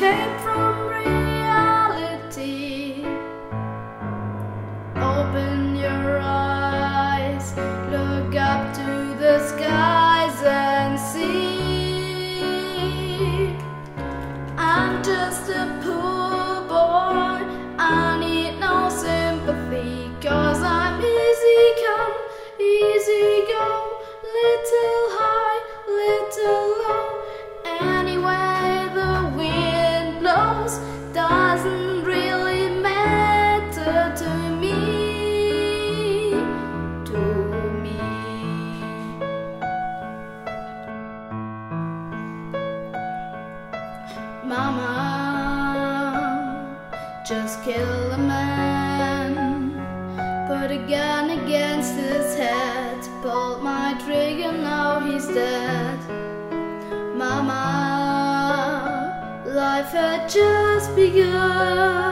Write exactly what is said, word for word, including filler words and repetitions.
escape from reality. Open your eyes, look up to the skies and see. I'm just a poor boy, I need no sympathy, 'cause I'm easy come, easy go, little high, little low. Anyway the wind blows doesn't really matter to me, to me. Mama just killed a man, put a gun against his head, pulled my trigger, now he's dead. Mama, life had just begun.